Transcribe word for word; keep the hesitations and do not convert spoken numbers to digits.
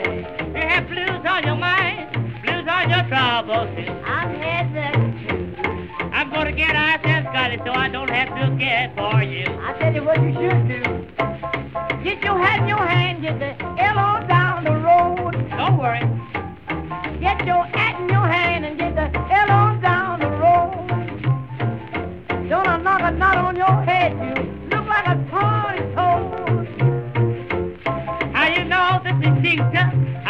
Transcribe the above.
You have blues on your mind, blues on your troubles. I've had that. I'm gonna get ice and Scotty so I don't have to care for you. I tell you what you should do. Get your hat in your hand, get the L on down the road. Don't worry. Get your hat in your hand and get the L on down the road. Don't I knock a knot on your head, you look like a torn toad. How you know this is Tinker?